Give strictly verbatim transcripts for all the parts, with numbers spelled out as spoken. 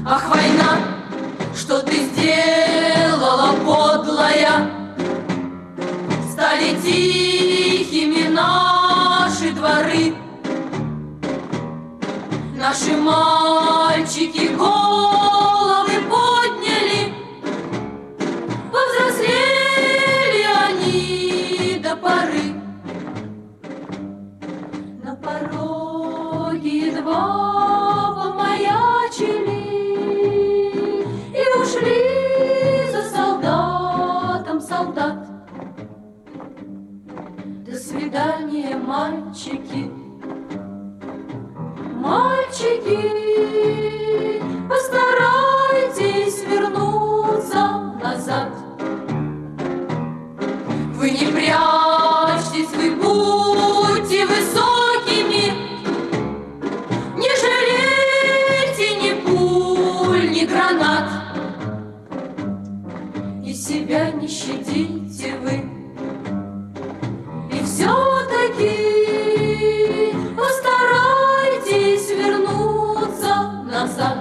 Ах, война, что ты сделала, подлая? Стали тихими наши дворы, наши мальчики головы подняли, повзрослели они до поры. На пороге едва помаячили и ушли за солдатом солдат. До свидания, мальчики, мальчики, постарайтесь вернуться назад. Вы не прячьтесь, вы будьте высокими, не жалейте ни пуль, ни гранат, и себя не щадите вы. И все-таки постарайтесь вернуться назад.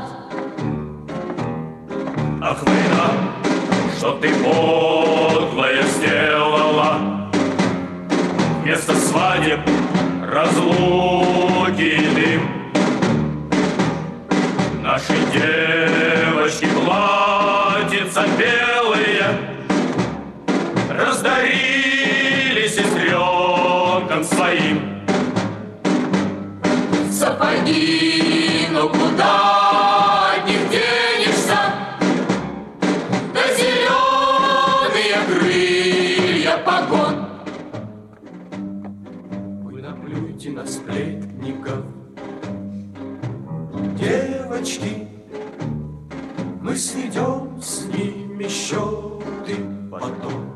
Ах, война, что ты подлая сделала, вместо свадеб разлуки и дым. Наши девочки платьица белые раздарили сестренкам своим. Сапоги, но куда от них денешься? Да зеленые крылья погон. Вы наплюйте на сплетников, девочки, мы сведем с ними счеты потом.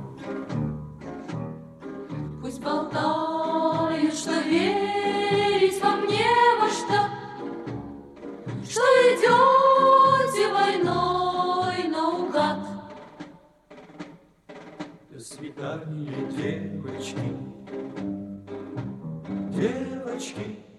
Пусть болтают, что верить вам не во что, что идете войной наугад. До свидания, девочки, девочки.